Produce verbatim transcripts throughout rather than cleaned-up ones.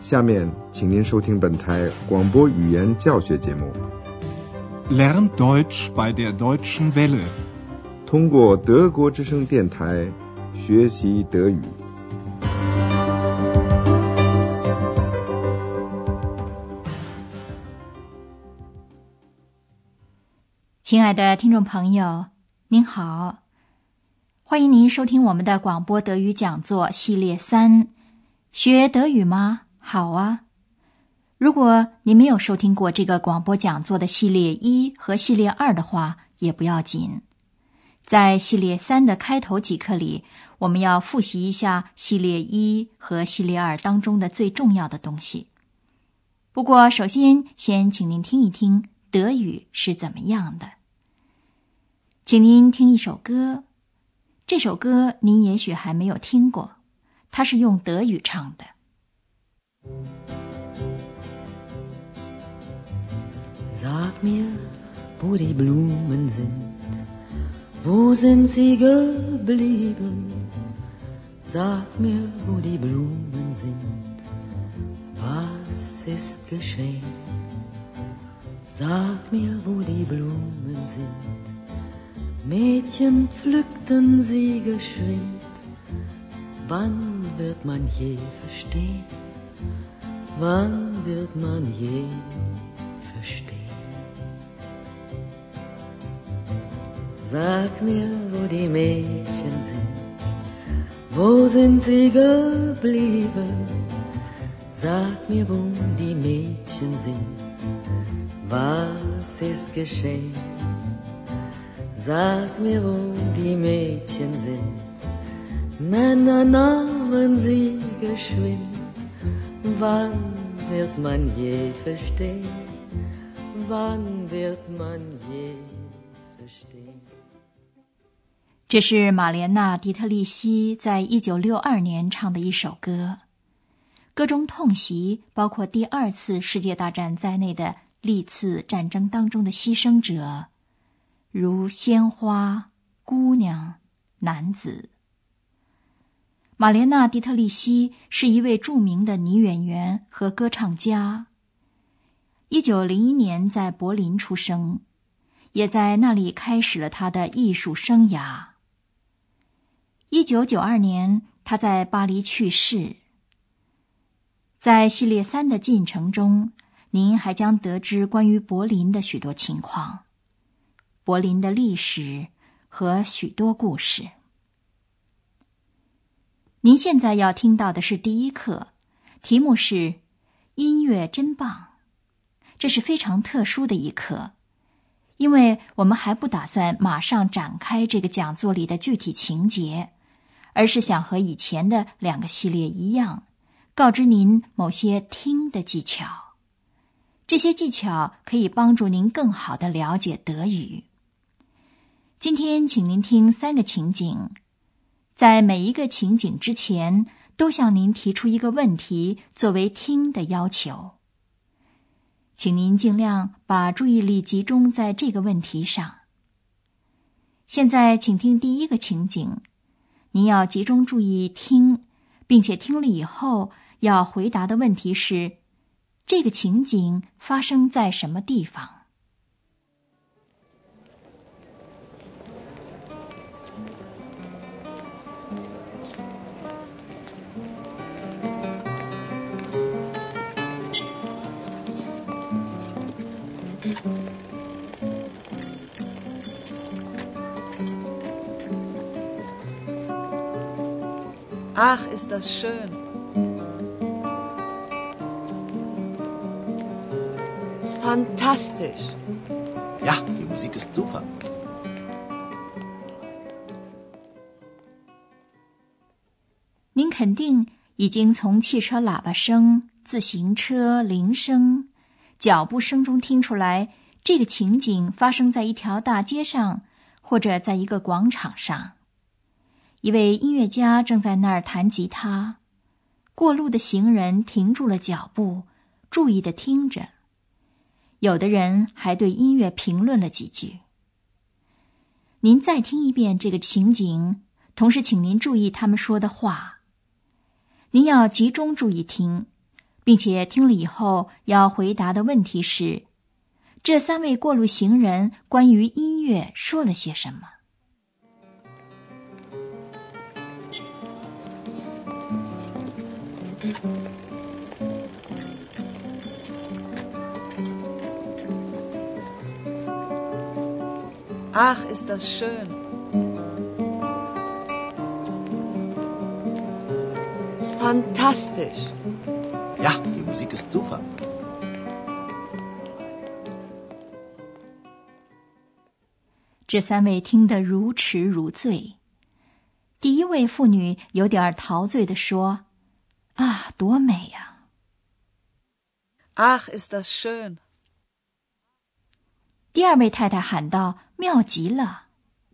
下面，请您收听本台广播语言教学节目。 Lern Deutsch bei der Deutschen Welle。 通过德国之声电台学习德语。 亲爱的听众朋友，您好，欢迎您收听我们的广播德语讲座系列三。学德语吗？好啊。如果你没有收听过这个广播讲座的系列一和系列二的话，也不要紧。在系列三的开头几课里，我们要复习一下系列一和系列二当中的最重要的东西。不过，首先先请您听一听德语是怎么样的。请您听一首歌，这首歌您也许还没有听过，它是用德语唱的。 Sag mir, wo die Blumen sind, wo sind sie geblieben? Sag mir, wo die Blumen sind, was ist geschehen? Sag mir, wo die Blumen sind, Mädchen pflückten sie geschwind. Wann wird man je verstehen? Wann wird man je verstehen? Sag mir, wo die Mädchen sind, wo sind sie geblieben? Sag mir, wo die Mädchen sind, was ist geschehen? Sag mir, wo die Mädchen sind, Männer nahmen sie geschwind. Wann wird man je verstehen? Wann wird man je verstehen? 这是玛莲娜·迪特利希在一九六二年唱的一首歌，歌中痛袭包括第二次世界大战在内的历次战争当中的牺牲者，如鲜花、姑娘、男子。玛莲娜·迪特利希是一位著名的女演员和歌唱家。一九零一年在柏林出生，也在那里开始了她的艺术生涯。一九九二年，她在巴黎去世。在系列三的进程中，您还将得知关于柏林的许多情况，柏林的历史和许多故事。您现在要听到的是第一课，题目是音乐真棒。这是非常特殊的一课，因为我们还不打算马上展开这个讲座里的具体情节，而是想和以前的两个系列一样，告知您某些听的技巧。这些技巧可以帮助您更好地了解德语。今天请您听三个情景，在每一个情景之前，都向您提出一个问题作为听的要求。请您尽量把注意力集中在这个问题上。现在请听第一个情景，您要集中注意听，并且听了以后要回答的问题是：这个情景发生在什么地方 ？Ach, ist das schön. Fantastisch. Ja, die Musik ist super. 您肯定已经从汽车喇叭声、自行车铃声、脚步声中听出来，这个情景发生在一条大街上，或者在一个广场上。一位音乐家正在那儿弹吉他，过路的行人停住了脚步，注意地听着。有的人还对音乐评论了几句。您再听一遍这个情景，同时请您注意他们说的话。您要集中注意听， 并且听了以后要回答的问题是：这三位过路行人关于音乐说了些什么？ Ach, ist das schön. Fantastisch. Ja, die Musik ist super. 这三位听得如痴如醉。第一位妇女有点陶醉地说：“啊，多美呀！” Ach, ist das schön. 第二位太太喊道：“妙极了！”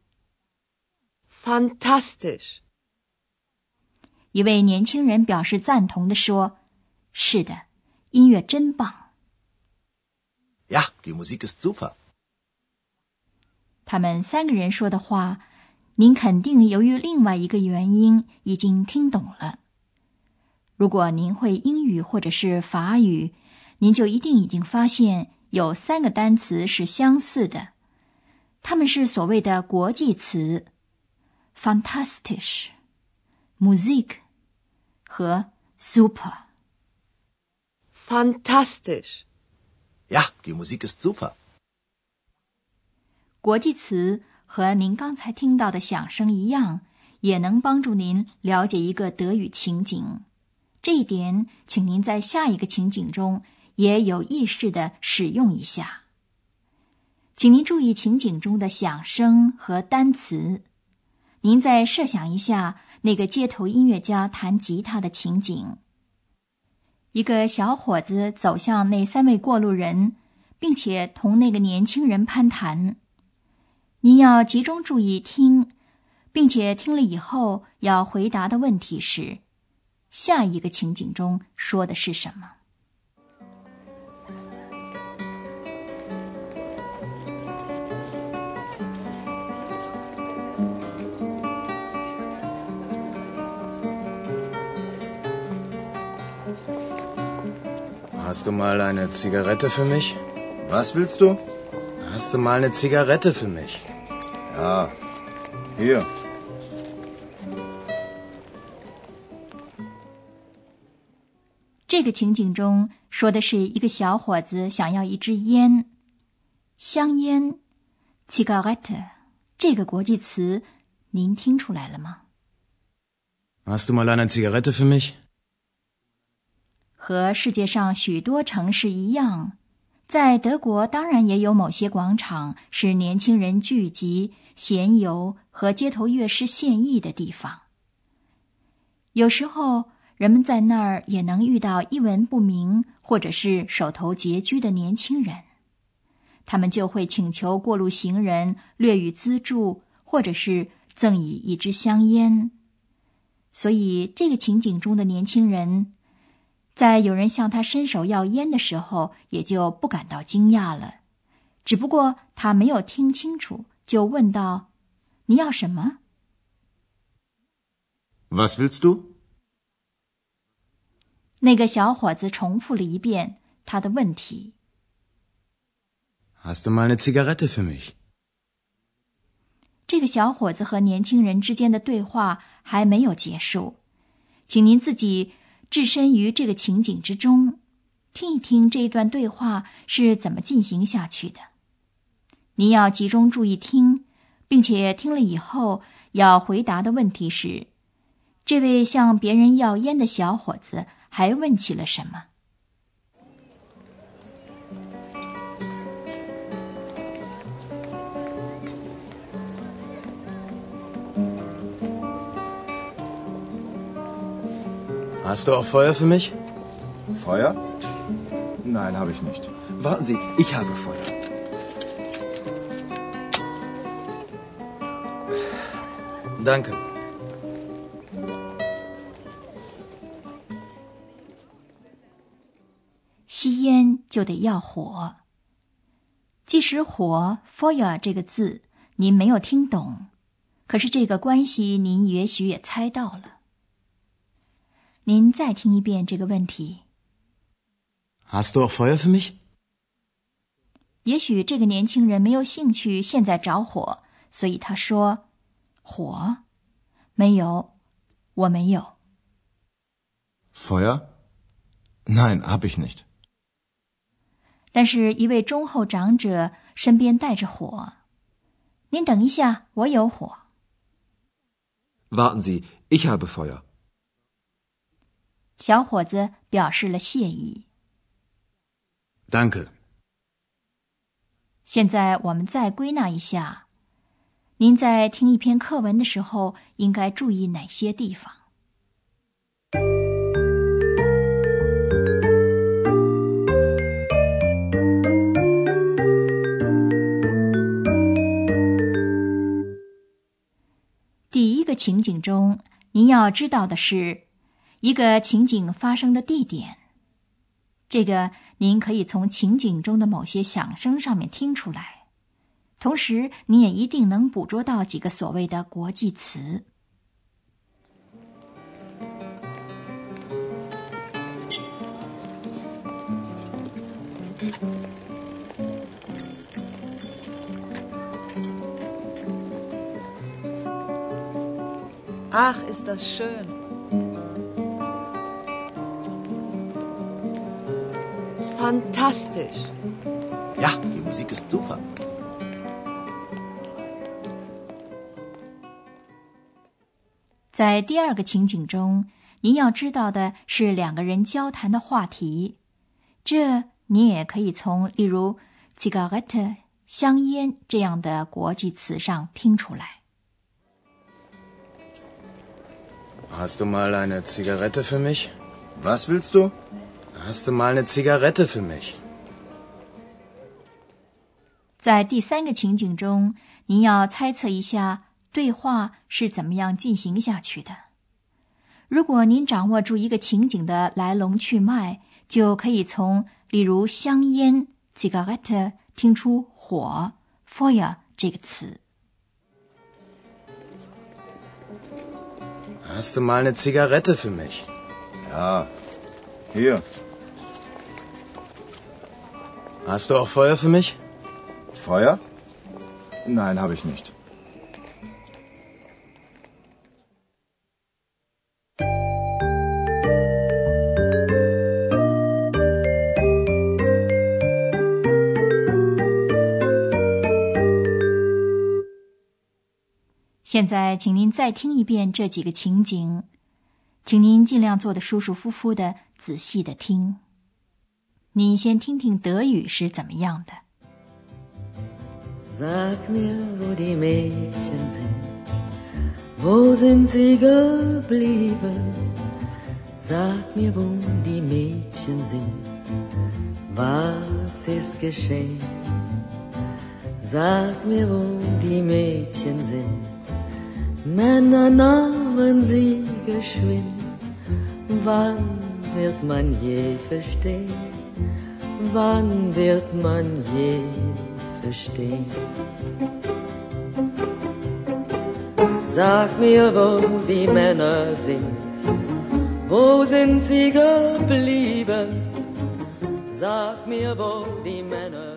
Fantastisch. 一位年轻人表示赞同地说：“是的，音乐真棒。” Ja, die Musik ist super. 他们三个人说的话，您肯定由于另外一个原因已经听懂了。如果您会英语或者是法语，您就一定已经发现有三个单词是相似的，它们是所谓的国际词 fantastisch、Musik 和 super。 Fantastisch. Ja, die Musik ist super. 国际词和您刚才听到的响声一样，也能帮助您了解一个德语情景。这一点，请您在下一个情景中也有意识地使用一下。请您注意情景中的响声和单词。您再设想一下那个街头音乐家弹吉他的情景。一个小伙子走向那三位过路人，并且同那个年轻人攀谈。您要集中注意听，并且听了以后要回答的问题是：下一个情景中说的是什么？ Hast du mal eine Zigarette für mich? Was willst du? Hast du mal eine Zigarette für mich? Ja, hier. 这个情景中说的是一个小伙子想要一支烟，香烟 Zigarette 这个国际词您听出来了吗？ Hast du mal eine Zigarette für mich? 和世界上许多城市一样，在德国当然也有某些广场是年轻人聚集、闲游和街头乐师献艺的地方。有时候人们在那儿也能遇到一文不名或者是手头拮据的年轻人，他们就会请求过路行人略予资助，或者是赠以一支香烟。所以这个情景中的年轻人在有人向他伸手要烟的时候，也就不感到惊讶了。只不过他没有听清楚，就问道：“你要什么？” Was willst du? 那个小伙子重复了一遍他的问题。 Hast du mal eine Zigarette für mich? 这个小伙子和年轻人之间的对话还没有结束，请您自己置身于这个情景之中，听一听这一段对话是怎么进行下去的。您要集中注意听，并且听了以后要回答的问题是：这位向别人要烟的小伙子还问起了什么？ Hast du auch Feuer für mich? Feuer? Nein, habe ich nicht. Warten Sie, ich habe Feuer. Danke. 吸烟就得要火。即使火 Feuer 这个字您没有听懂，可是这个关系您也许也猜到了。您再听一遍这个问题。 Hast du auch Feuer für mich? 也许这个年轻人没有兴趣现在着火，所以他说：火？没有，我没有。 Feuer? Nein, hab ich nicht. 但是一位忠厚长者身边带着火。您等一下，我有火。 Warten Sie, ich habe Feuer. 小伙子表示了谢意。 Danke. 现在我们再归纳一下，您在听一篇课文的时候应该注意哪些地方？第一个情景中，您要知道的是一个情景发生的地点。这个您可以从情景中的某些响声上面听出来，同时你也一定能捕捉到几个所谓的国际词。 Ach, ist das schön. Fantastisch. Ja, die Musik ist super. 在第二个情景中，您要知道的是两个人交谈的话题，这你也可以从例如 Zigarette 香烟这样的国际词上听出来。 Hast du mal eine Zigarette für mich? Was willst du? Hast du mal eine Zigarette für mich? 在第三个情景中，您要猜测一下对话是怎么样进行下去的。如果您掌握住一个情景的来龙去脉，就可以从例如香烟 Zigarette 听出火 Feuer 这个词。 Hast du mal eine Zigarette für mich? Ja, hier. Hast du auch Feuer für mich? Feuer? Nein, habe ich nicht. 现在请您再听一遍这几个情景，请您尽量坐得舒舒服服的，仔细的听。你先听听德语是怎么样的。 Sag mir, wo die Mädchen sind, wo sind sie geblieben? Sag mir, wo die Mädchen sind, was ist geschehen? Sag mir, wo die Mädchen sind.Männer nahmen sie geschwind. Wann wird man je verstehen? Wann wird man je verstehen? Sag mir, wo die Männer sind. Wo sind sie geblieben? Sag mir, wo die Männer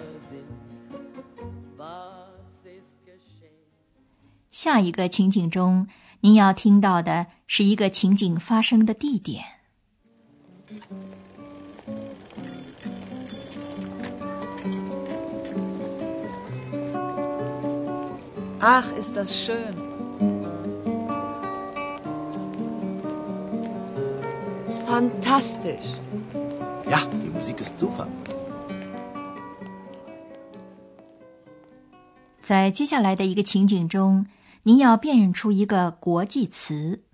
sind.Was ist geschehen? 下一个情景中，您要听到的是一个情景发生的地点。 Ach, ist das schön. Fantastisch. Ja, die Musik ist super. 在接下来的一个情景中，您要辨认出一个国际词。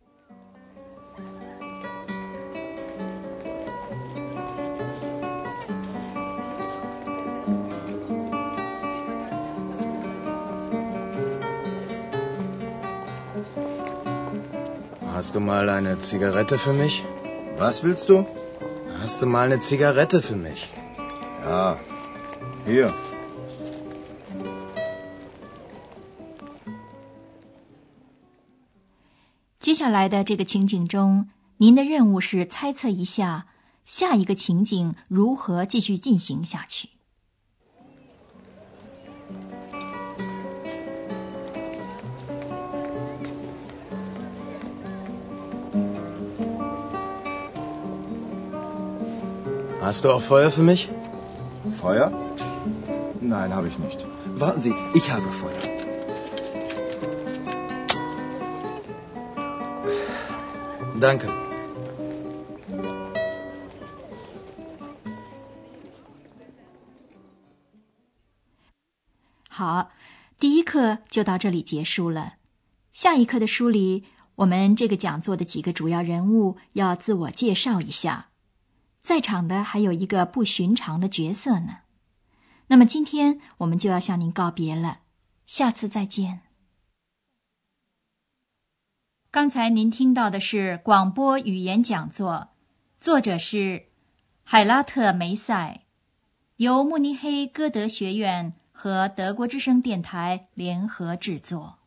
Hast du mal eine Zigarette für mich? Was willst du? Hast du mal eine Zigarette für mich? Ja, hier. 接下来的这个情景中，您的任务是猜测一下下一个情景如何继续进行下去。 Hast du auch Feuer für mich? Feuer? Nein, habe ich nicht. Warten Sie, ich habe Feuer. Danke. 好，第一课就到这里结束了。下一课的书里，我们这个讲座的几个主要人物要自我介绍一下，在场的还有一个不寻常的角色呢。那么今天我们就要向您告别了，下次再见。刚才您听到的是广播语言讲座，作者是海拉特梅塞，由慕尼黑歌德学院和德国之声电台联合制作。